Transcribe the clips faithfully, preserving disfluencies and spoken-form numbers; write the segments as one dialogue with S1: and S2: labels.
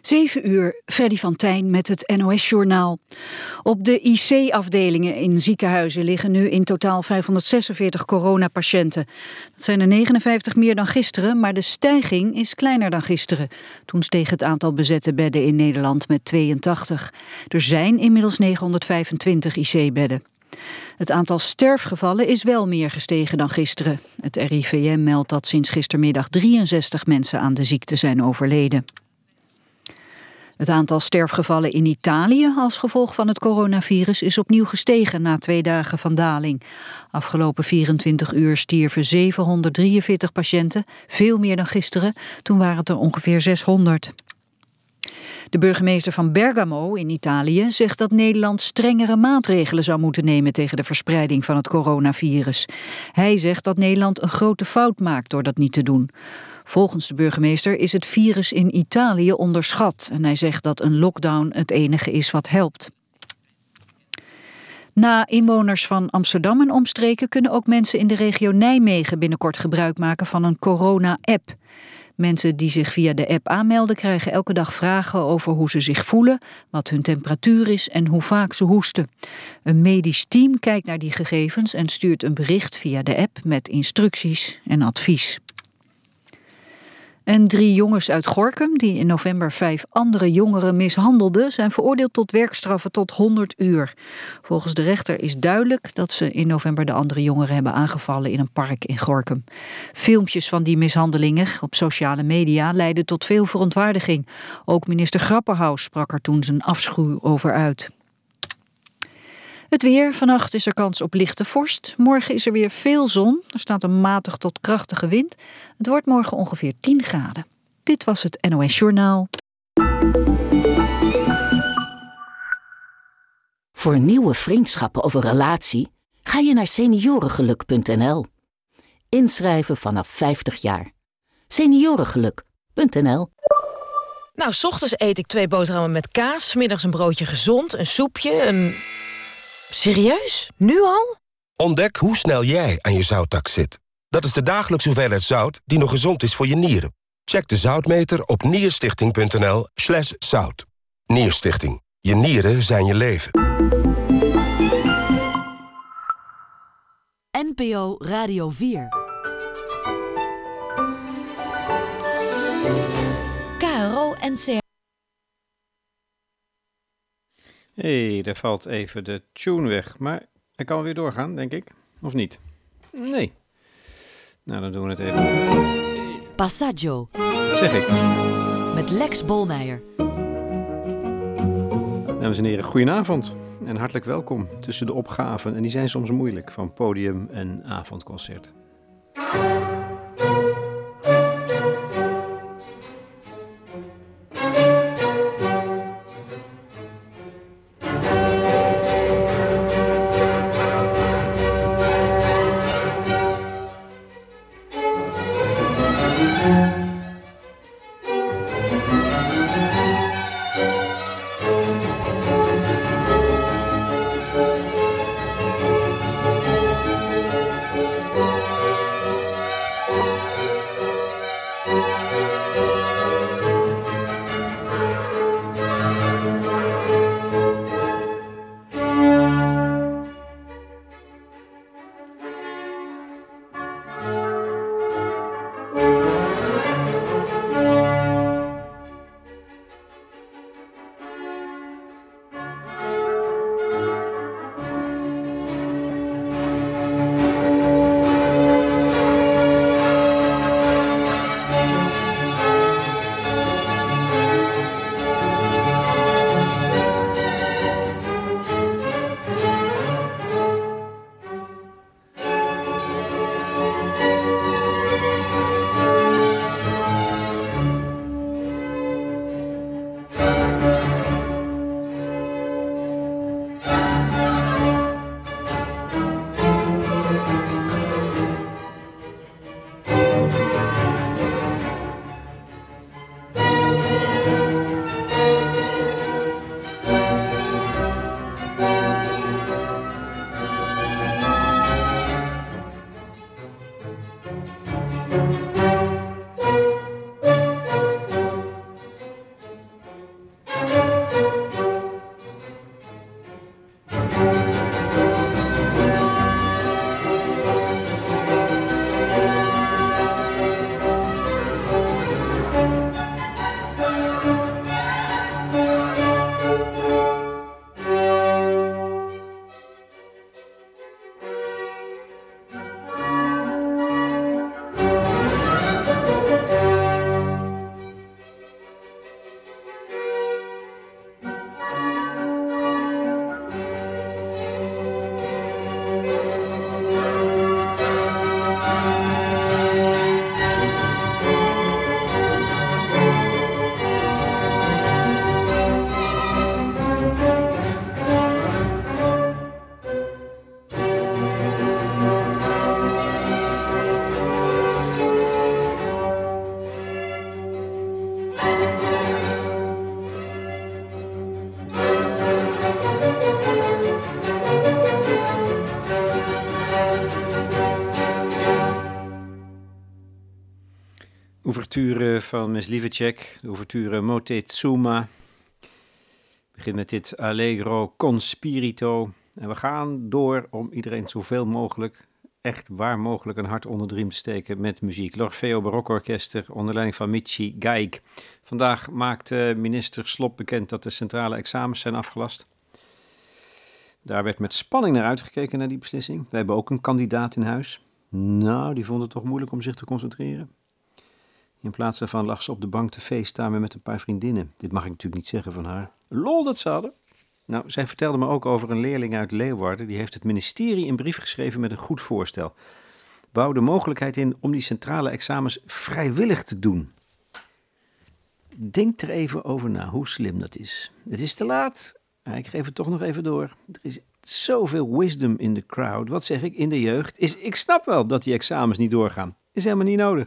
S1: Zeven uur, Freddy van Tijn met het N O S-journaal. Op de I C-afdelingen in ziekenhuizen liggen nu in totaal vijfhonderdzesenveertig coronapatiënten. Dat zijn er negenenvijftig meer dan gisteren, maar de stijging is kleiner dan gisteren. Toen steeg het aantal bezette bedden in Nederland met tweeëntachtig. Er zijn inmiddels negenhonderdvijfentwintig I C-bedden. Het aantal sterfgevallen is wel meer gestegen dan gisteren. Het R I V M meldt dat sinds gistermiddag drieënzestig mensen aan de ziekte zijn overleden. Het aantal sterfgevallen in Italië als gevolg van het coronavirus is opnieuw gestegen na twee dagen van daling. Afgelopen vierentwintig uur stierven zevenhonderddrieënveertig patiënten, veel meer dan gisteren. Toen waren het er ongeveer zeshonderd. De burgemeester van Bergamo in Italië zegt dat Nederland strengere maatregelen zou moeten nemen tegen de verspreiding van het coronavirus. Hij zegt dat Nederland een grote fout maakt door dat niet te doen. Volgens de burgemeester is het virus in Italië onderschat en hij zegt dat een lockdown het enige is wat helpt. Na inwoners van Amsterdam en omstreken kunnen ook mensen in de regio Nijmegen binnenkort gebruik maken van een corona-app. Mensen die zich via de app aanmelden krijgen elke dag vragen over hoe ze zich voelen, wat hun temperatuur is en hoe vaak ze hoesten. Een medisch team kijkt naar die gegevens en stuurt een bericht via de app met instructies en advies. En drie jongens uit Gorinchem, die in november vijf andere jongeren mishandelden, zijn veroordeeld tot werkstraffen tot honderd uur. Volgens de rechter is duidelijk dat ze in november de andere jongeren hebben aangevallen in een park in Gorinchem. Filmpjes van die mishandelingen op sociale media leidden tot veel verontwaardiging. Ook minister Grapperhaus sprak er toen zijn afschuw over uit. Het weer. Vannacht is er kans op lichte vorst. Morgen is er weer veel zon. Er staat een matig tot krachtige wind. Het wordt morgen ongeveer tien graden. Dit was het N O S-journaal.
S2: Voor nieuwe vriendschappen of een relatie ga je naar seniorengeluk punt n l. Inschrijven vanaf vijftig jaar. seniorengeluk punt n l.
S3: Nou, 's ochtends eet ik twee boterhammen met kaas. 's Middags een broodje gezond, een soepje, een... Serieus? Nu al?
S4: Ontdek hoe snel jij aan je zouttak zit. Dat is de dagelijkse hoeveelheid zout die nog gezond is voor je nieren. Check de zoutmeter op nierstichting punt n l slash zout. Nierstichting. Je nieren zijn je leven.
S5: N P O Radio vier. K R O N C R.
S6: Hé, hey, daar valt even de tune weg. Maar hij kan weer doorgaan, denk ik. Of niet? Nee. Nou, dan doen we het even.
S5: Passaggio.
S6: Dat zeg ik.
S5: Met Lex Bolmeijer.
S6: Dames en heren, goedenavond. En hartelijk welkom tussen de opgaven. En die zijn soms moeilijk, van podium en avondconcert. ouverture van Mysliveček, de ouverture Moctezuma. Begin met dit Allegro con spirito. En we gaan door om iedereen zoveel mogelijk, echt waar mogelijk, een hart onder de riem te steken met muziek. L'Orfeo Barokorkester onder leiding van Michi Gaik. Vandaag maakt minister Slop bekend dat de centrale examens zijn afgelast. Daar werd met spanning naar uitgekeken, naar die beslissing. We hebben ook een kandidaat in huis. Nou, die vond het toch moeilijk om zich te concentreren. In plaats daarvan lag ze op de bank te facetimen met een paar vriendinnen. Dit mag ik natuurlijk niet zeggen van haar. Lol dat ze hadden. Nou, zij vertelde me ook over een leerling uit Leeuwarden. Die heeft het ministerie een brief geschreven met een goed voorstel. Bouw de mogelijkheid in om die centrale examens vrijwillig te doen. Denk er even over na hoe slim dat is. Het is te laat. Ik geef het toch nog even door. Er is zoveel wisdom in de crowd. Wat zeg ik? In de jeugd. Is, ik snap wel dat die examens niet doorgaan. Is helemaal niet nodig.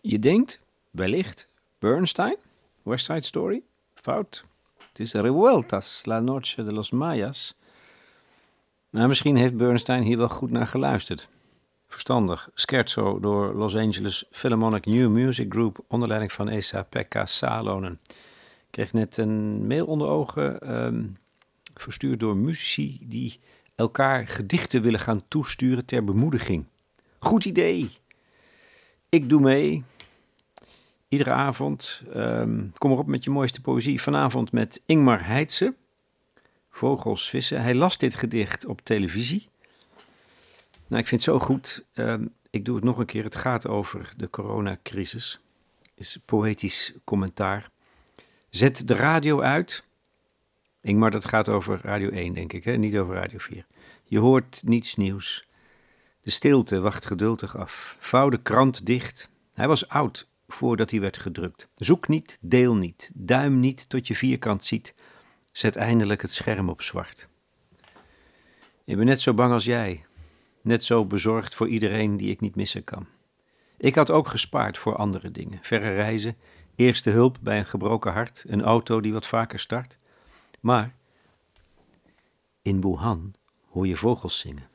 S6: Je denkt, wellicht, Bernstein, West Side Story? Fout. Het is Revueltas, La Noche de los Mayas. Nou, misschien heeft Bernstein hier wel goed naar geluisterd. Verstandig, scherzo door Los Angeles Philharmonic New Music Group onder leiding van Esa-Pekka Salonen. Ik kreeg net een mail onder ogen, um, verstuurd door muzici die elkaar gedichten willen gaan toesturen ter bemoediging. Goed idee. Ik doe mee. Iedere avond. Um, kom erop met je mooiste poëzie. Vanavond met Ingmar Heitse. Vogels vissen. Hij las dit gedicht op televisie. Nou, ik vind het zo goed. Um, ik doe het nog een keer. Het gaat over de coronacrisis. Is poëtisch commentaar. Zet de radio uit. Ingmar, dat gaat over Radio één, denk ik, hè? Niet over Radio vier. Je hoort niets nieuws. De stilte wacht geduldig af. Vouw de krant dicht. Hij was oud voordat hij werd gedrukt. Zoek niet, deel niet, duim niet tot je vierkant ziet. Zet eindelijk het scherm op zwart. Ik ben net zo bang als jij. Net zo bezorgd voor iedereen die ik niet missen kan. Ik had ook gespaard voor andere dingen. Verre reizen, eerste hulp bij een gebroken hart, een auto die wat vaker start. Maar in Wuhan hoor je vogels zingen.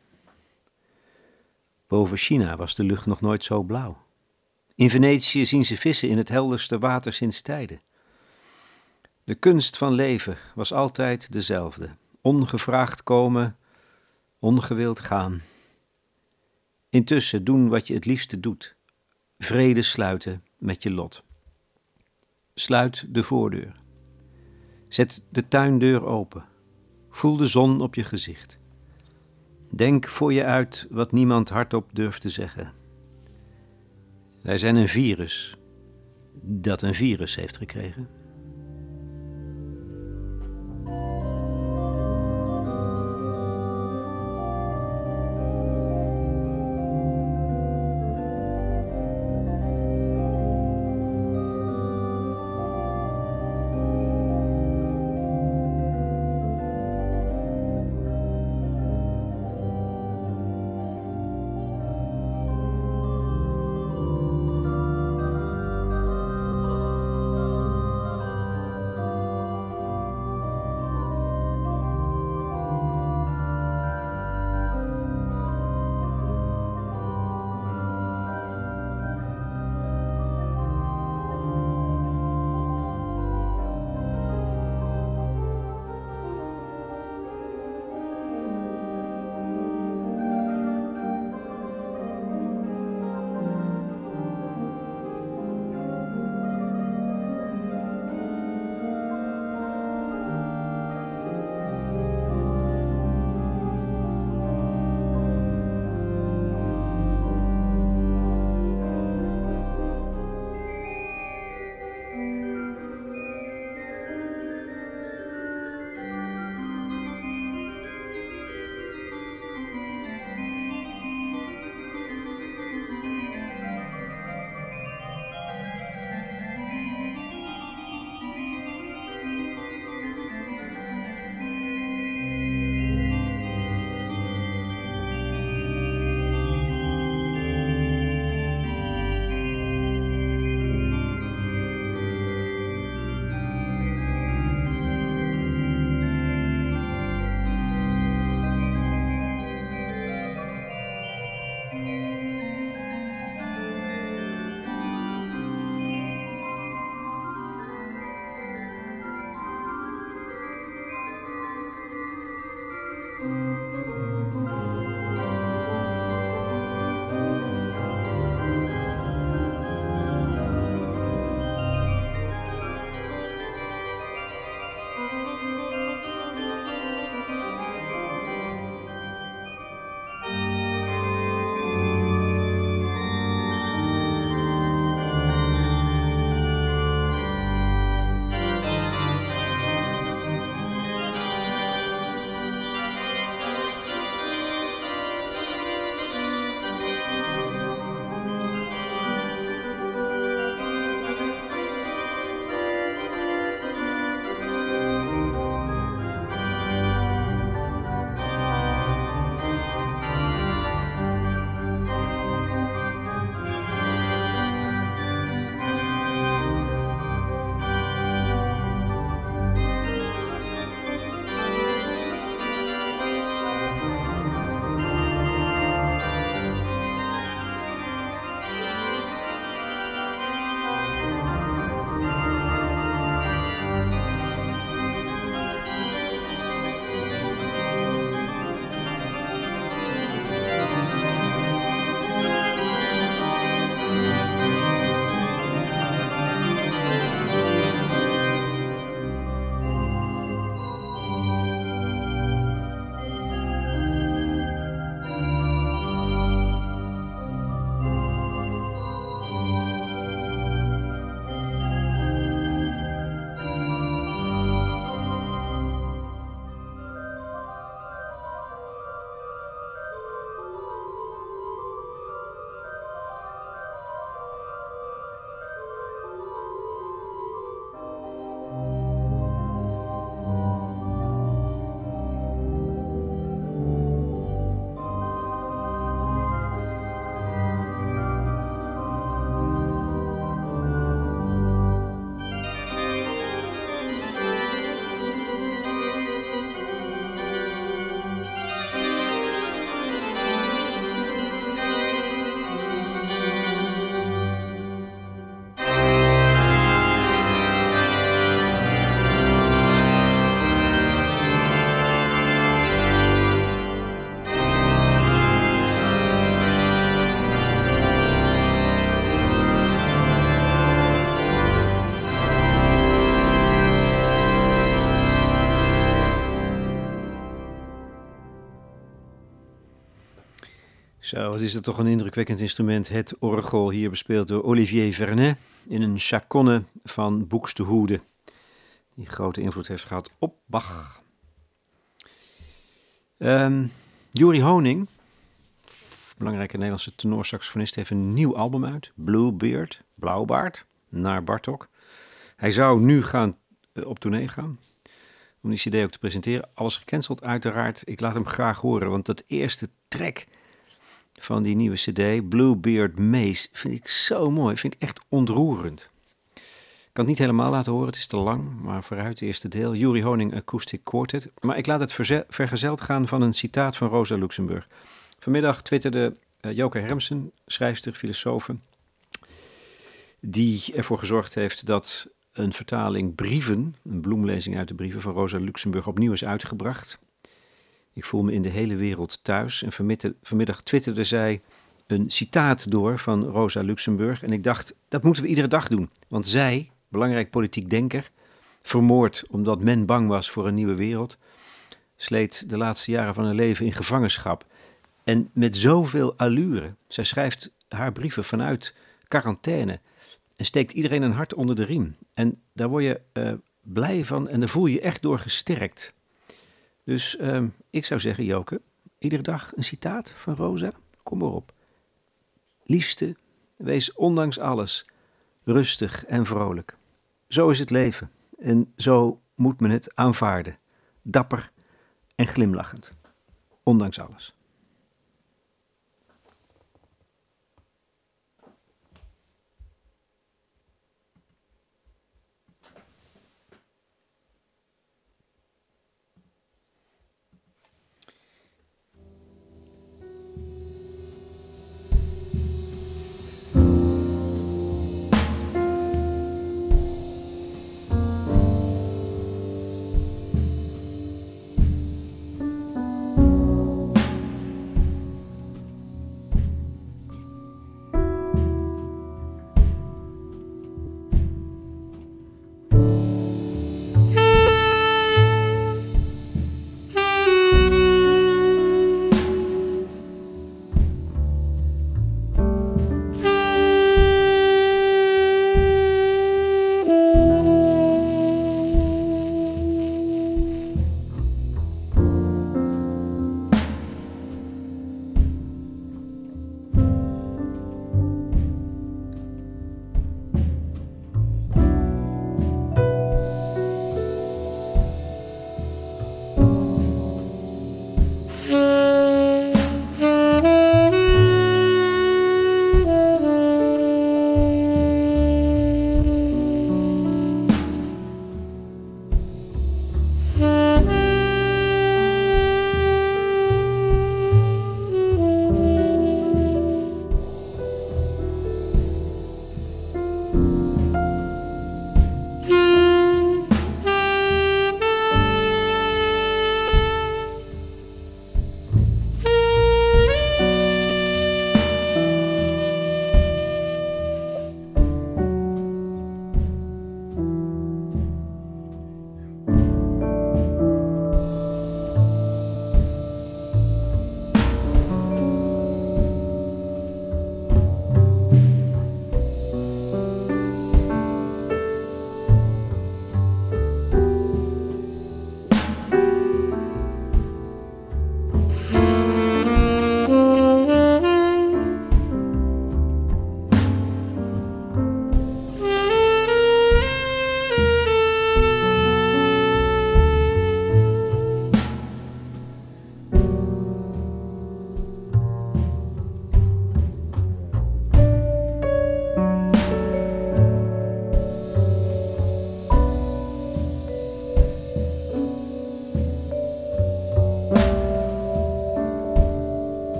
S6: Boven China was de lucht nog nooit zo blauw. In Venetië zien ze vissen in het helderste water sinds tijden. De kunst van leven was altijd dezelfde. Ongevraagd komen, ongewild gaan. Intussen doen wat je het liefste doet. Vrede sluiten met je lot. Sluit de voordeur. Zet de tuindeur open. Voel de zon op je gezicht. Denk voor je uit wat niemand hardop durft te zeggen. Wij zijn een virus dat een virus heeft gekregen. Zo, wat is dat toch een indrukwekkend instrument. Het orgel, hier bespeeld door Olivier Vernet in een chaconne van Buxtehude. Die grote invloed heeft gehad op Bach. Um, Juri Honing, belangrijke Nederlandse tenorsaxofonist, heeft een nieuw album uit. Bluebeard, Blauwbaard, naar Bartók. Hij zou nu gaan, uh, op tournee gaan, om die cd ook te presenteren. Alles gecanceld uiteraard. Ik laat hem graag horen, want dat eerste track van die nieuwe cd, Bluebeard Maze, vind ik zo mooi. Vind ik echt ontroerend. Ik kan het niet helemaal laten horen, het is te lang, maar vooruit het eerste deel. Juri Honing Acoustic Quartet. Maar ik laat het verze- vergezeld gaan van een citaat van Rosa Luxemburg. Vanmiddag twitterde uh, Joke Hermsen, schrijfster, filosofe, die ervoor gezorgd heeft dat een vertaling brieven, een bloemlezing uit de brieven van Rosa Luxemburg, opnieuw is uitgebracht. Ik voel me in de hele wereld thuis. En vanmiddag, vanmiddag twitterde zij een citaat door van Rosa Luxemburg. En ik dacht, dat moeten we iedere dag doen. Want zij, belangrijk politiek denker, vermoord omdat men bang was voor een nieuwe wereld, sleet de laatste jaren van haar leven in gevangenschap. En met zoveel allure. Zij schrijft haar brieven vanuit quarantaine en steekt iedereen een hart onder de riem. En daar word je uh, blij van en daar voel je je echt door gesterkt. Dus uh, ik zou zeggen, Joke, iedere dag een citaat van Rosa. Kom maar op. Liefste, wees ondanks alles rustig en vrolijk. Zo is het leven en zo moet men het aanvaarden. Dapper en glimlachend. Ondanks alles.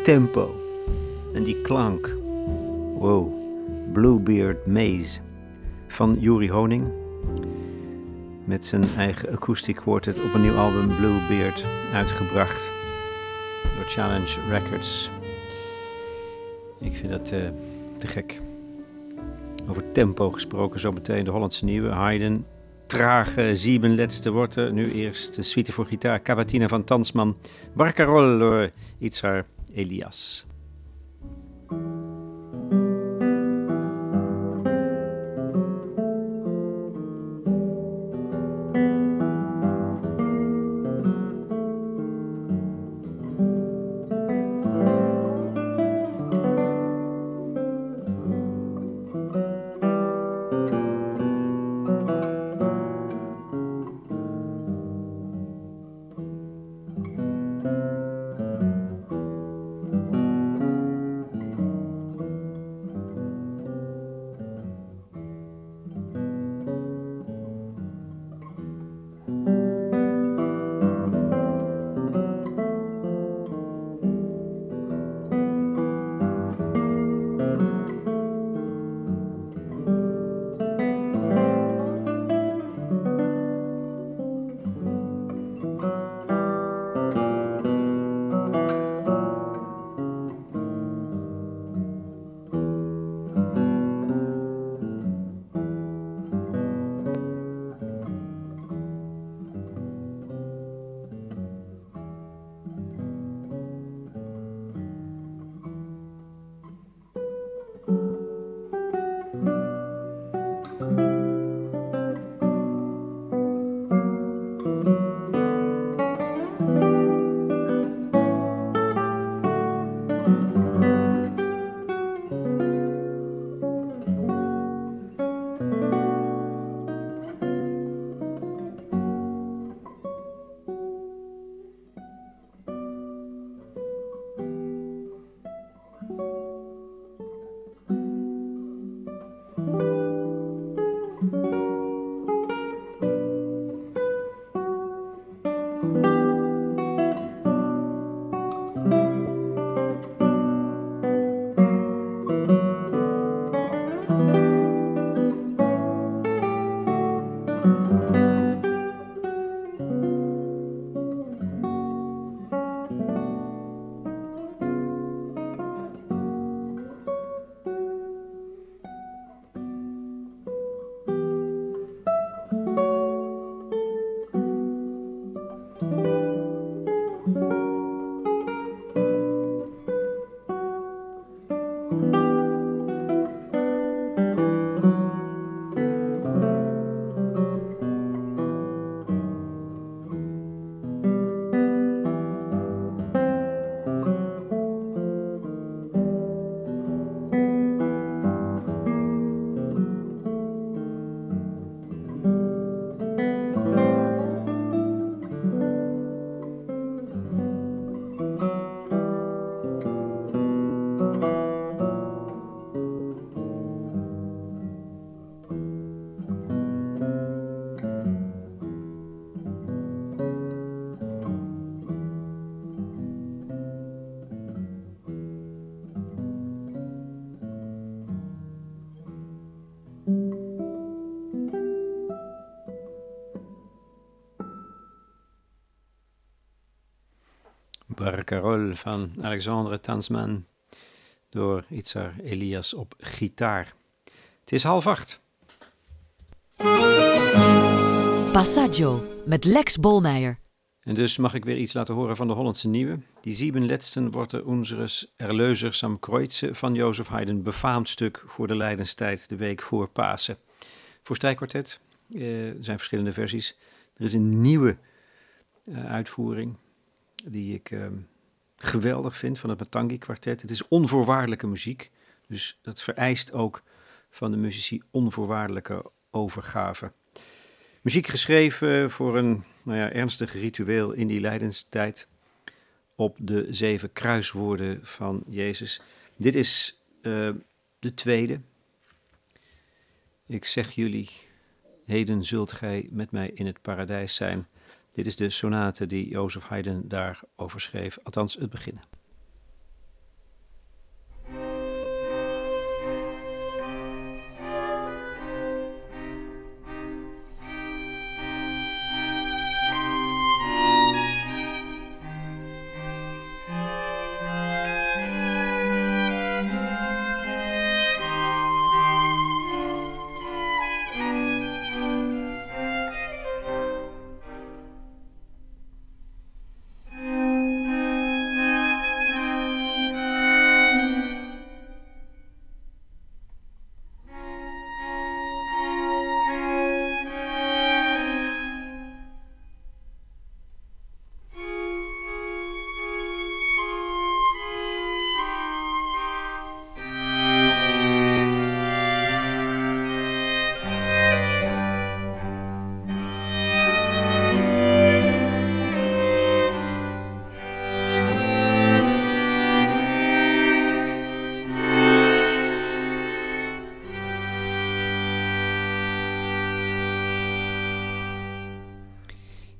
S6: tempo en die klank. Wow, Bluebeard Maze van Juri Honing. Met zijn eigen acoustic quartet op een nieuw album Bluebeard uitgebracht door Challenge Records. Ik vind dat uh, te gek. Over tempo gesproken, zo meteen de Hollandse nieuwe. Haydn, trage sieben letzte Worte. Nu eerst de suite voor gitaar, Cavatina van Tansman. Barcarolle door Itzhar Elias. Barcarolle van Alexandre Tansman door Itzhar Elias op gitaar. Het is half acht.
S5: Passaggio met Lex Bolmeijer.
S6: En dus mag ik weer iets laten horen van de Hollandse nieuwe. Die sieben letzten Worte unseres Erlösers am Kreuze van Joseph Haydn. Befaamd stuk voor de Lijdenstijd, de week voor Pasen. Voor strijkkwartet, eh, er zijn verschillende versies. Er is een nieuwe uh, uitvoering die ik uh, geweldig vind van het Matangi kwartet. Het is onvoorwaardelijke muziek, dus dat vereist ook van de muzici onvoorwaardelijke overgave. Muziek geschreven voor een nou ja, ernstig ritueel in die lijdenstijd op de zeven kruiswoorden van Jezus. Dit is uh, de tweede. Ik zeg jullie, heden zult gij met mij in het paradijs zijn. Dit is de sonate die Joseph Haydn daarover schreef, althans het begin.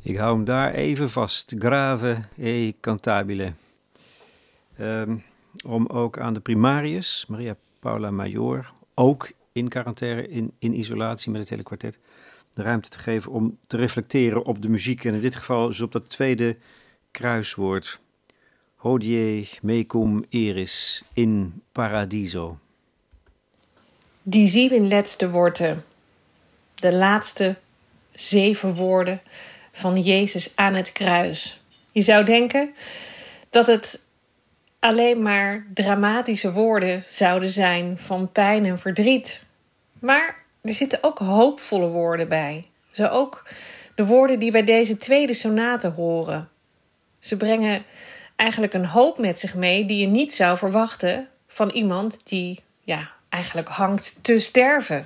S6: Ik hou hem daar even vast. Grave e cantabile. Um, om ook aan de primarius, Maria Paula Major, ook in quarantaine, in, in isolatie met het hele kwartet, de ruimte te geven om te reflecteren op de muziek. En in dit geval dus op dat tweede kruiswoord. Hodie mecum eris in paradiso.
S7: Die zeven laatste woorden, de laatste zeven woorden van Jezus aan het kruis. Je zou denken dat het alleen maar dramatische woorden zouden zijn van pijn en verdriet. Maar er zitten ook hoopvolle woorden bij. Zo ook de woorden die bij deze tweede sonate horen. Ze brengen eigenlijk een hoop met zich mee die je niet zou verwachten van iemand die ja, eigenlijk hangt te sterven.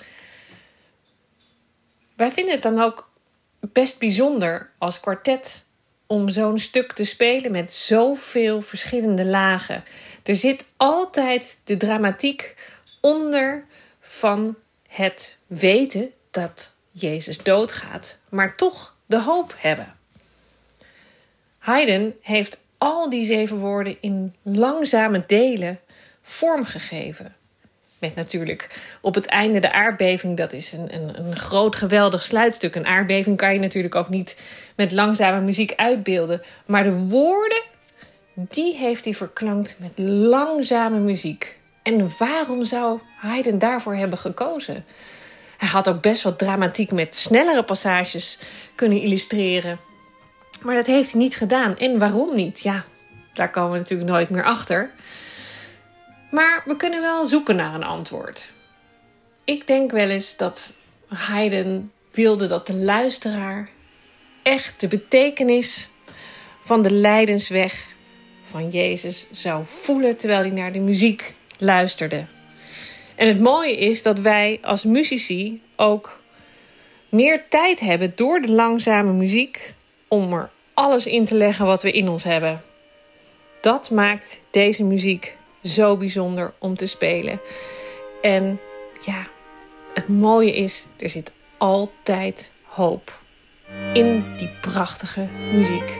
S7: Wij vinden het dan ook best bijzonder als kwartet om zo'n stuk te spelen met zoveel verschillende lagen. Er zit altijd de dramatiek onder van het weten dat Jezus doodgaat, maar toch de hoop hebben. Haydn heeft al die zeven woorden in langzame delen vormgegeven. Met natuurlijk op het einde de aardbeving. Dat is een, een, een groot geweldig sluitstuk. Een aardbeving kan je natuurlijk ook niet met langzame muziek uitbeelden. Maar de woorden, die heeft hij verklankt met langzame muziek. En waarom zou Haydn daarvoor hebben gekozen? Hij had ook best wat dramatiek met snellere passages kunnen illustreren. Maar dat heeft hij niet gedaan. En waarom niet? Ja, daar komen we natuurlijk nooit meer achter. Maar we kunnen wel zoeken naar een antwoord. Ik denk wel eens dat Haydn wilde dat de luisteraar echt de betekenis van de lijdensweg van Jezus zou voelen terwijl hij naar de muziek luisterde. En het mooie is dat wij als muzici ook meer tijd hebben door de langzame muziek om er alles in te leggen wat we in ons hebben. Dat maakt deze muziek zo bijzonder om te spelen. En ja, het mooie is, er zit altijd hoop in die prachtige muziek.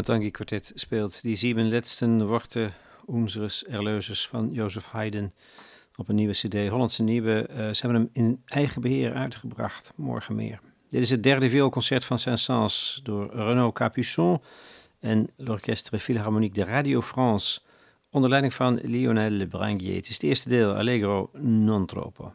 S6: Matangi Quartet speelt die sieben letzten Worte unseres Erlösers van Joseph Haydn op een nieuwe cd, Hollandse Nieuwe. Uh, ze hebben hem in eigen beheer uitgebracht, morgen meer. Dit is het derde vioolconcert van Saint-Saëns door Renaud Capuçon en l'Orchestre Philharmonique de Radio France onder leiding van Lionel Branguier. Het is het eerste deel, Allegro non troppo.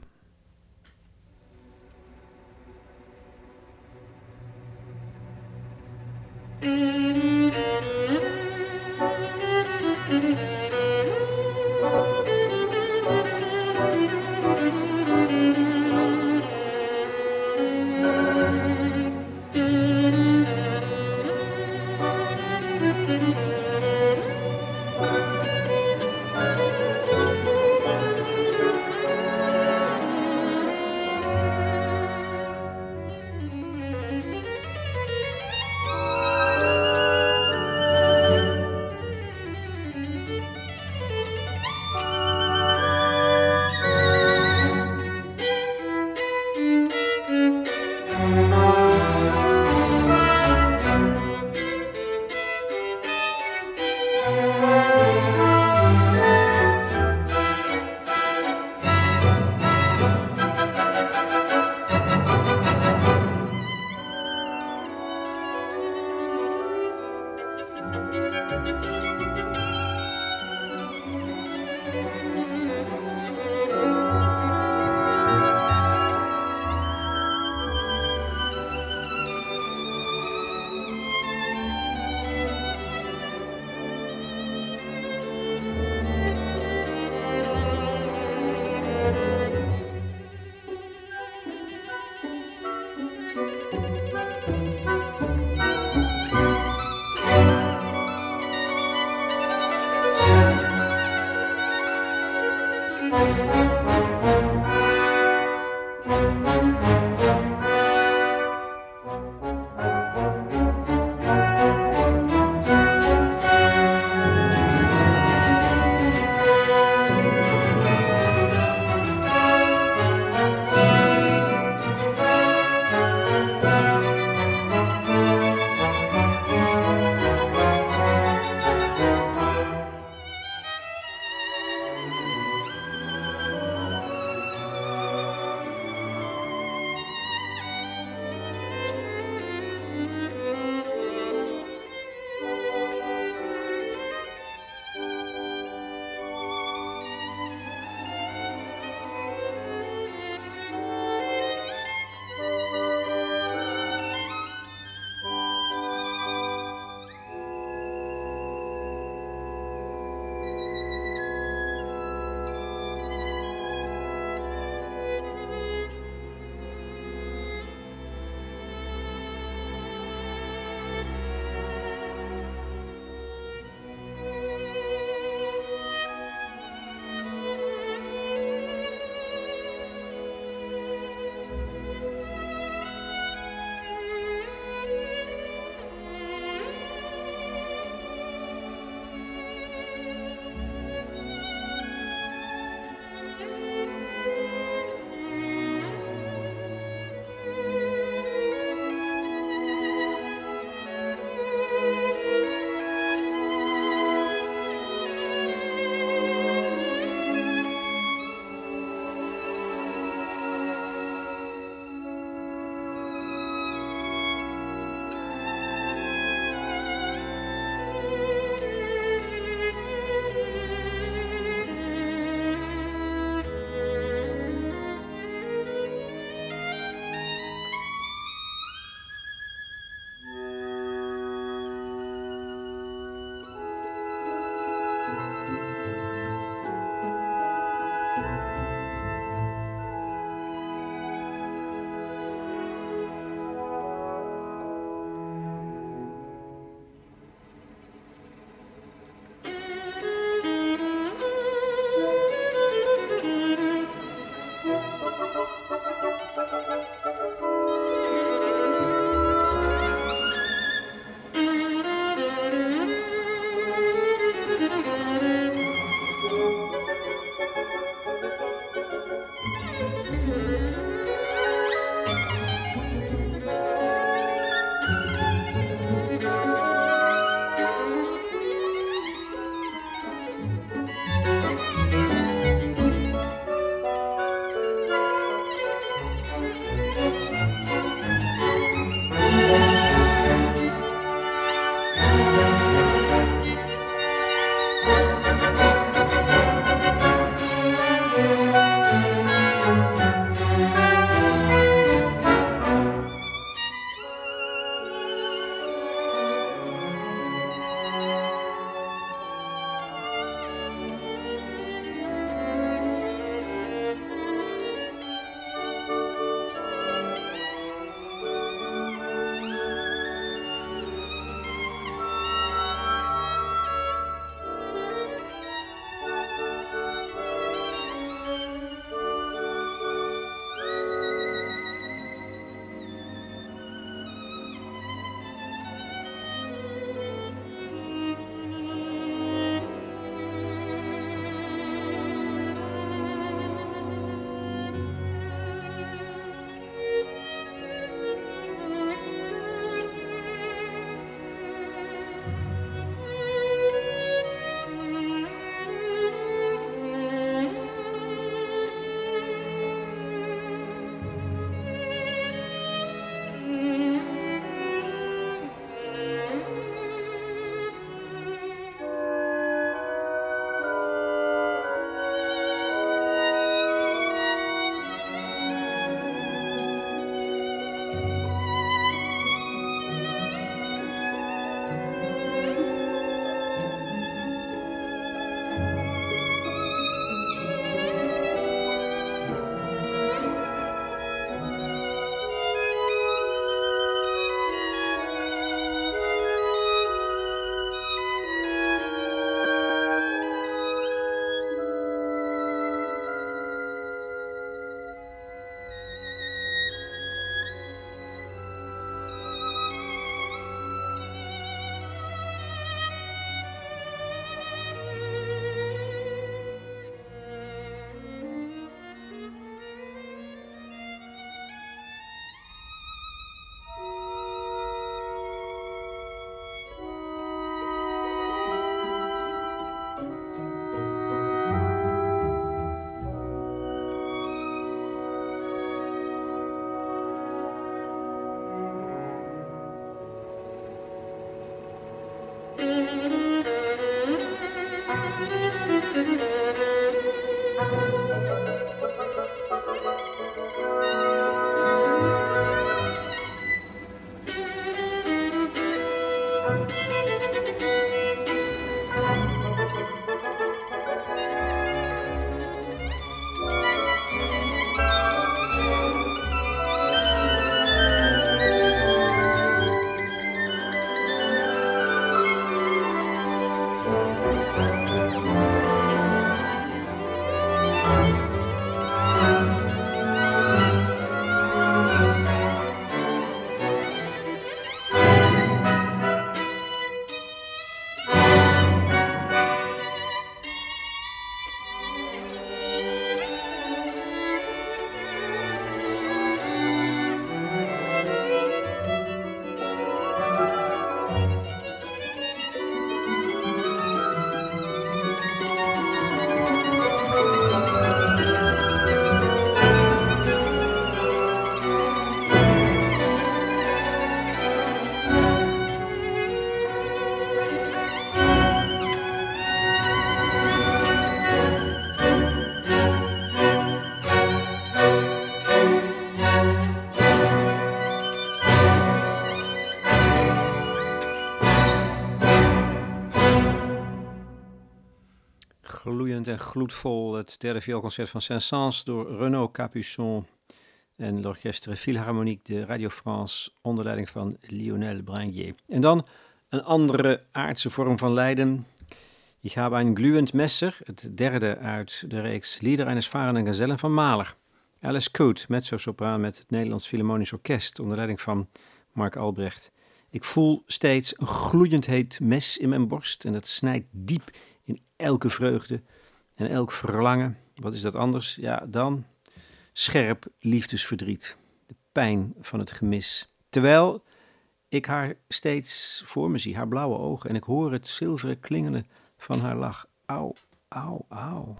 S6: en gloedvol het derde vioolconcert van Saint-Saëns door Renaud Capuçon en l'Orchestre Philharmonique de Radio France onder leiding van Lionel Brangnier. En dan een andere aardse vorm van lijden. Ich habe ein glühend Messer, het derde uit de reeks Lieder eines fahrenden Gesellen van Mahler. Alice Coate, mezzo-sopraan met het Nederlands Philharmonisch Orkest onder leiding van Mark Albrecht. Ik voel steeds een gloeiend heet mes in mijn borst en dat snijdt diep in elke vreugde en elk verlangen. Wat is dat anders? Ja, dan scherp liefdesverdriet, de pijn van het gemis. Terwijl ik haar steeds voor me zie, haar blauwe ogen, en ik hoor het zilveren klingelen van haar lach. Auw, auw, auw.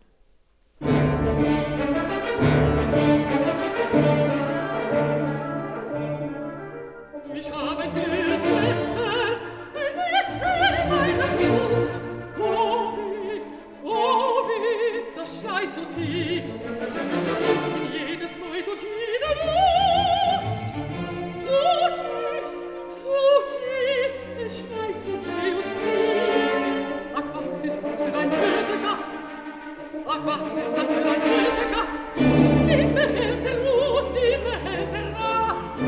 S8: Ich habe ein glühendes Messer, ein Messer in meiner Brust. Oh wie, oh wie, das schneit so tief in jede Freude und jede Lust. So tief, so tief, es schneit so weh und tief. Ach, was ist das für ein böser Gast? Ach, was ist das für ein böser Gast? Nimm behält er Ruhe, nimm behält er Rast.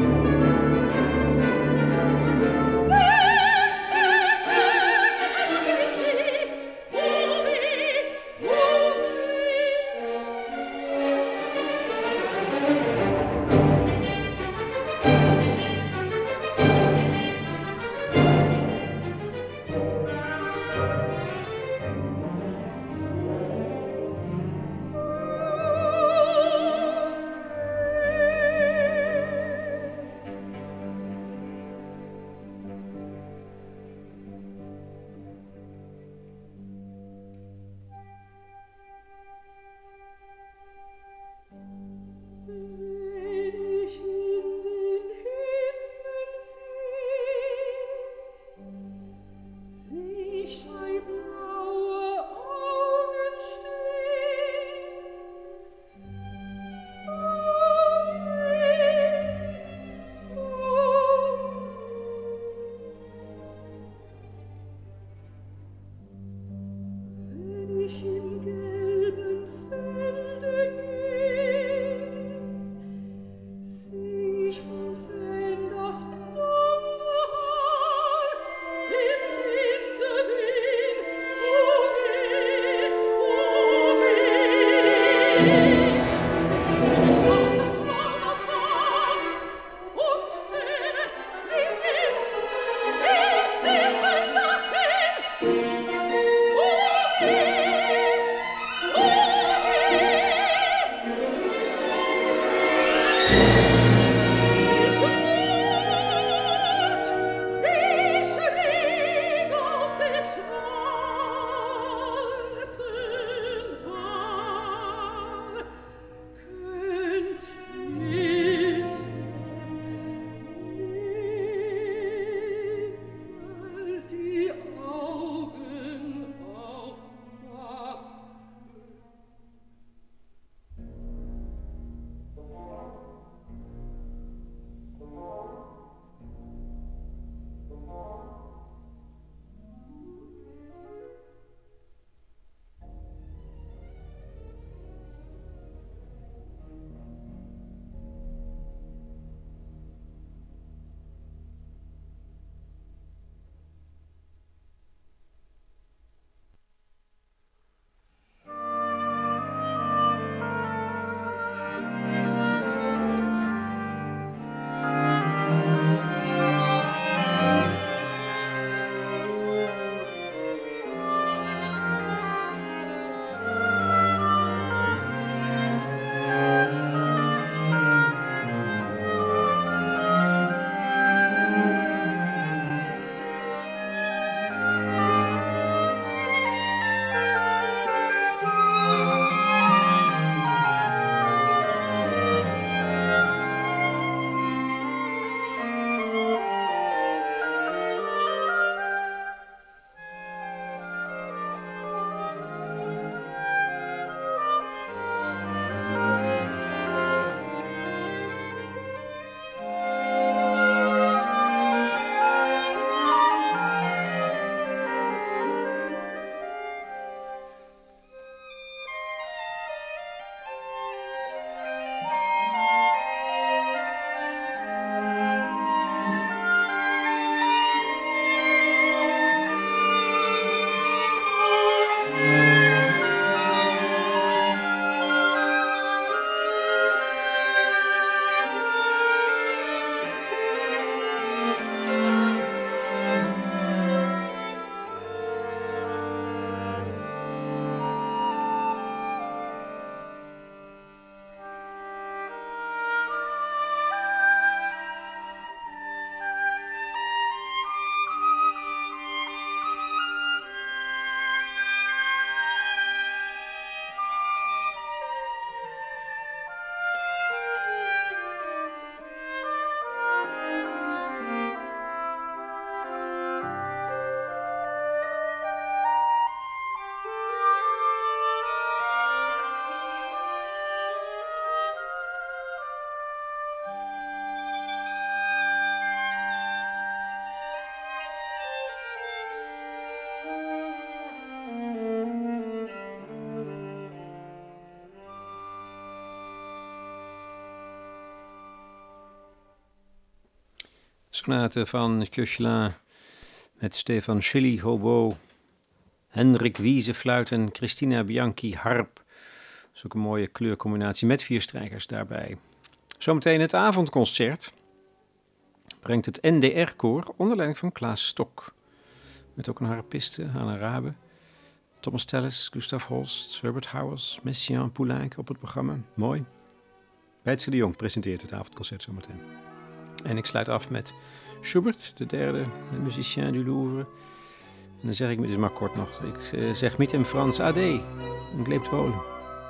S6: sonate van Koechlin met Stefan Schilly, hobo, Hendrik Wiese, fluit en Christina Bianchi, harp. Dat is ook een mooie kleurcombinatie met vier strijkers daarbij. Zometeen het avondconcert brengt het N D R-koor onder leiding van Klaas Stok. Met ook een harpiste, Hanna Rabe, Thomas Tellis, Gustav Holst, Herbert Howells, Messiaen Poulenc op het programma. Mooi. Bijtse de Jong presenteert het avondconcert zometeen. En ik sluit af met Schubert, de derde, de musicien du Louvre. En dan zeg ik, dit is maar kort nog, ik uh, zeg met hem Frans A D, een lebt wohlen.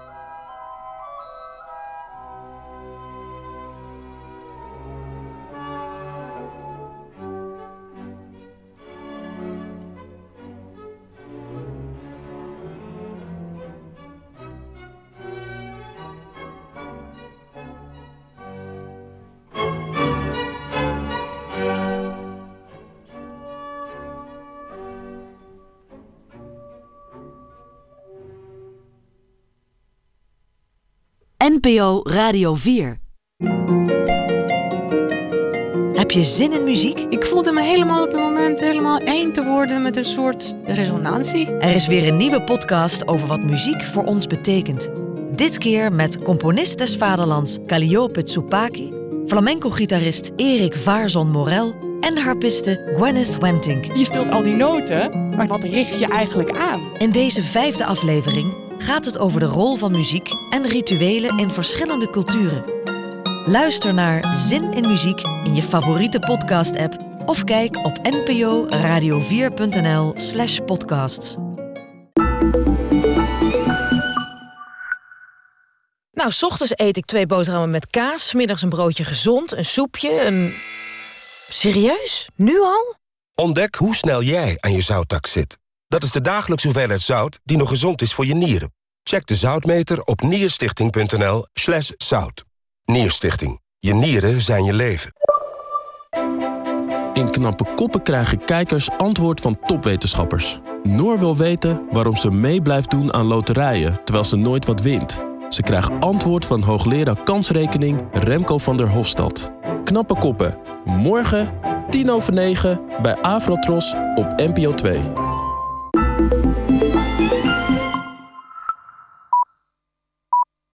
S5: N P O Radio vier. Heb je zin in muziek?
S9: Ik voelde me helemaal op het moment helemaal één te worden met een soort resonantie.
S5: Er is weer een nieuwe podcast over wat muziek voor ons betekent. Dit keer met componist des vaderlands Calliope Tsupaki, flamenco-gitarist Erik Vaarson Morel en harpiste Gwyneth Wenting.
S10: Je speelt al die noten, maar wat richt je eigenlijk aan?
S5: In deze vijfde aflevering gaat het over de rol van muziek en rituelen in verschillende culturen. Luister naar Zin in Muziek in je favoriete podcast-app of kijk op n p o radio vier punt n l slash podcasts.
S3: Nou, 's ochtends eet ik twee boterhammen met kaas, 's middags een broodje gezond, een soepje, een... Serieus? Nu al?
S4: Ontdek hoe snel jij aan je zouttak zit. Dat is de dagelijkse hoeveelheid zout die nog gezond is voor je nieren. Check de zoutmeter op nierstichting punt n l slash zout. Nierstichting. Je nieren zijn je leven.
S11: In Knappe Koppen krijgen kijkers antwoord van topwetenschappers. Noor wil weten waarom ze mee blijft doen aan loterijen, terwijl ze nooit wat wint. Ze krijgt antwoord van hoogleraar kansrekening Remco van der Hofstad. Knappe Koppen. Morgen, tien over negen, bij Afrotros op N P O twee.